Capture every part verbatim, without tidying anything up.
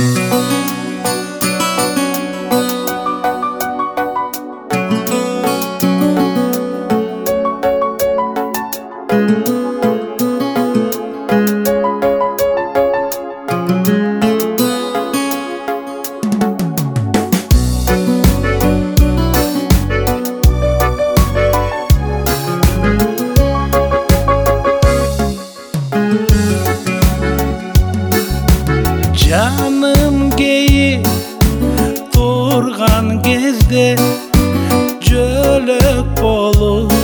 Жаным кейіп тұрған кезде жөлөк болып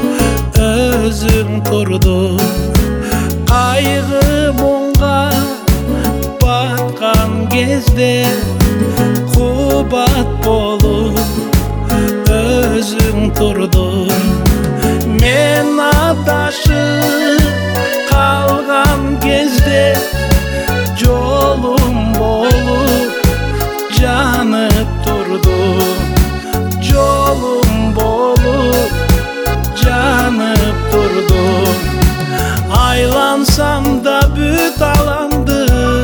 өзің тұрдың. Қайғы мұңға батқан кезде қубат болып өзің тұрдың. Мен адашып қалған кезде жолым болып жанып тұрдың. Жолым болып жанып тұрдың. Айлансам да бүт аланды,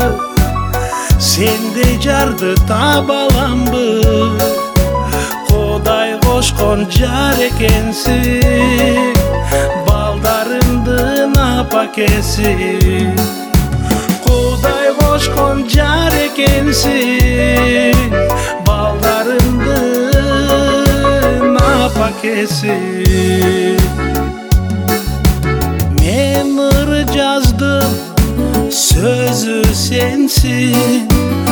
сендей жарды таба аламбы. Құдай қошқон жар екенсің, балдарымдын апакесі. Құдай қошқон жар екенсің, балдарымдын апакесі. Мен ыр жаздым, сөзі сенсің,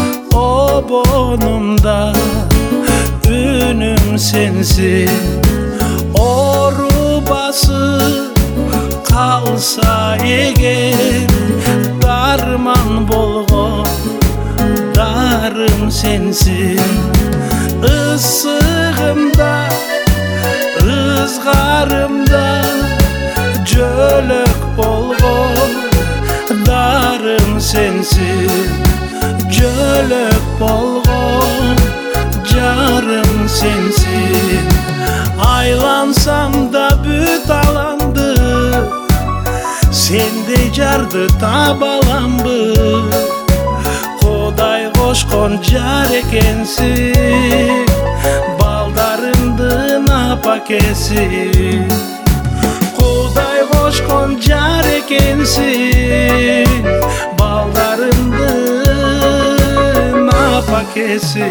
обонымда үнім сенсің. Ору басып қалса егер, дарман болғон дарым сенсің. Ысығымда, ызғарымда жөлөк болғон дарым сенсің. Жөлөк болғон жарым сенсің. Айлансам да бүт аланды, сендей жарды таба аламбы. Құдай қошқон жар екенсің, балдарымдын апакесі. Құдай қошқон жар екенсің, балдарымдын апакесі.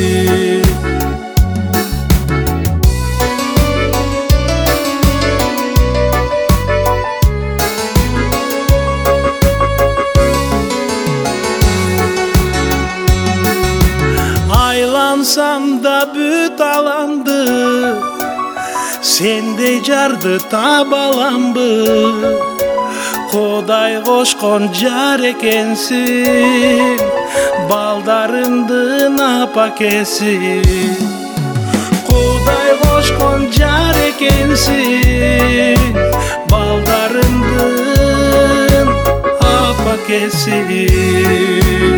Айлансам да бүт аланды, сендей жарды таба аламбы. Құдай қошқон жар екенсің, балдарымдын апакесі. Құдай қошқон жар екенсің, балдарымдын апакесі.